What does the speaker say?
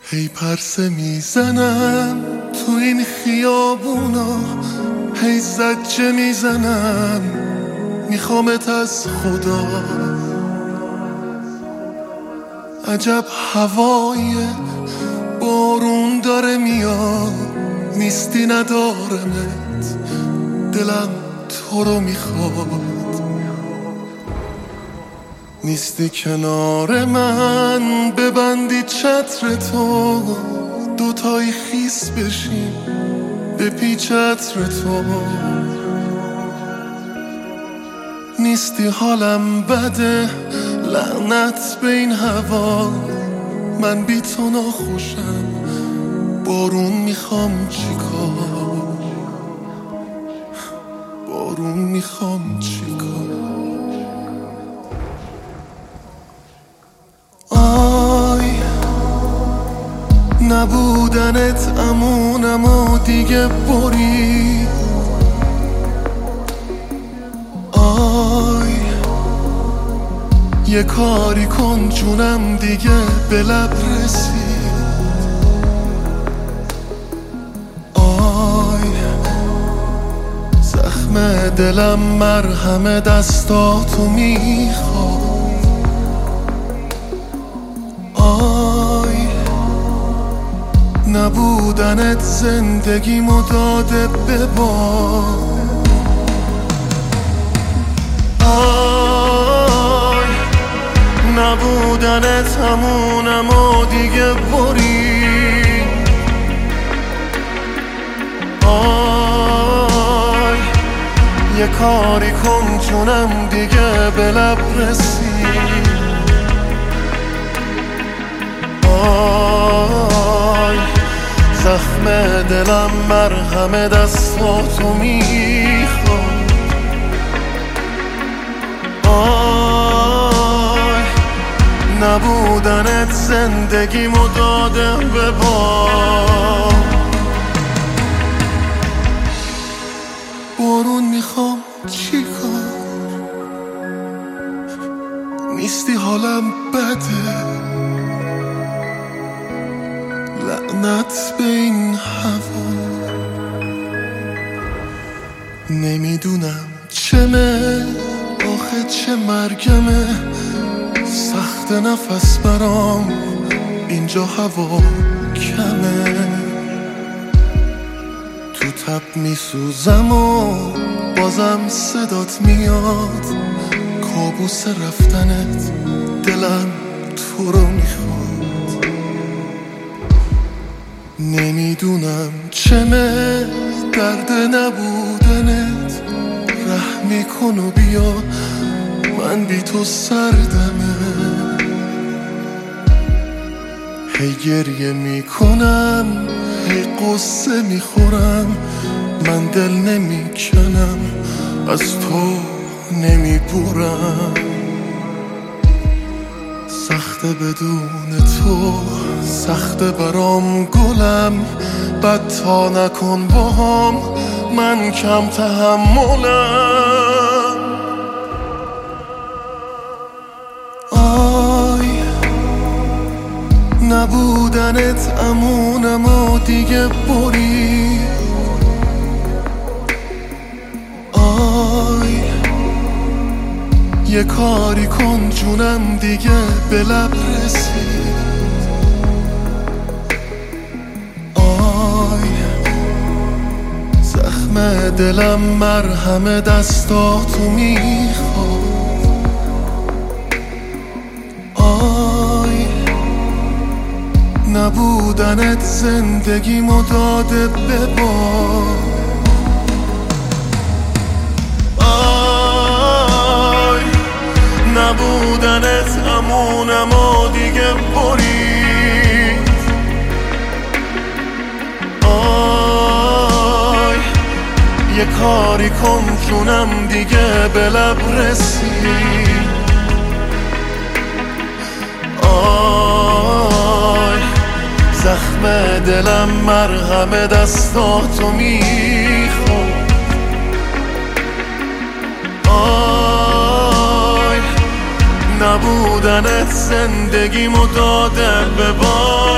هی پرسه میزنم تو این خیابونا، هی زجه میزنم میخوامت از خدا. عجب هوای بارون داره میاد، نیستی ندارمت، دلم تو رو میخواد. نیستی کنار من ببندی چتر تو، دوتایی خیس بشیم به پی چتر تو. نیستی حالم بده، لعنت به این هوا، من بی تو ناخوشم، بارون میخوام چیکار، بارون میخوام چیکار. آی نبودنت امونم و دیگه برید. آی یه کاری کن جونم دیگه به لب رسید. آی زخم دلم مرهم دستاتو میخواد. آی نبودنت زندگیمو داده به باد. آی نبودنت همونم و دیگه برید. آی یه کاری کن جونم دیگه به لب رسید. آی زخم دلم مرهم دستاتو میخواد. آی نبودنت زندگیمو داده به باد. بارون میخوام چیکار، نیستی حالم بده، لعنت به این هوا. نمیدونم چمه آخه چه مرگمه، سخت نفس برام اینجا هوا کمه. تو تب میسوزم و بازم صدات میاد، کابوس رفتنت دلم تو رو میخواد. نمیدونم چمه درد نبودنت، رحمی کن و بیا من بی تو سردمه. هی گریه میکنم هی قصه میخورم، من دل نمیکنم از تو نمیبورم. سخته بدون تو، سخته برام گلم، بد تا نکن باهام من کم تحملم. آی نبودنت امونم و دیگه برید. آی یه کاری کن جونم دیگه به لب رسید. آی زخم دلم مرهم دستاتو میخواد. آی نبودنت زندگیمو داده به باد. نبودنت امونم و دیگه برید. آی یه کاری کن جونم دیگه به لب رسید. آی زخم دلم مرهم دستاتو میخواد. نبودنت زندگیمو داده به باد.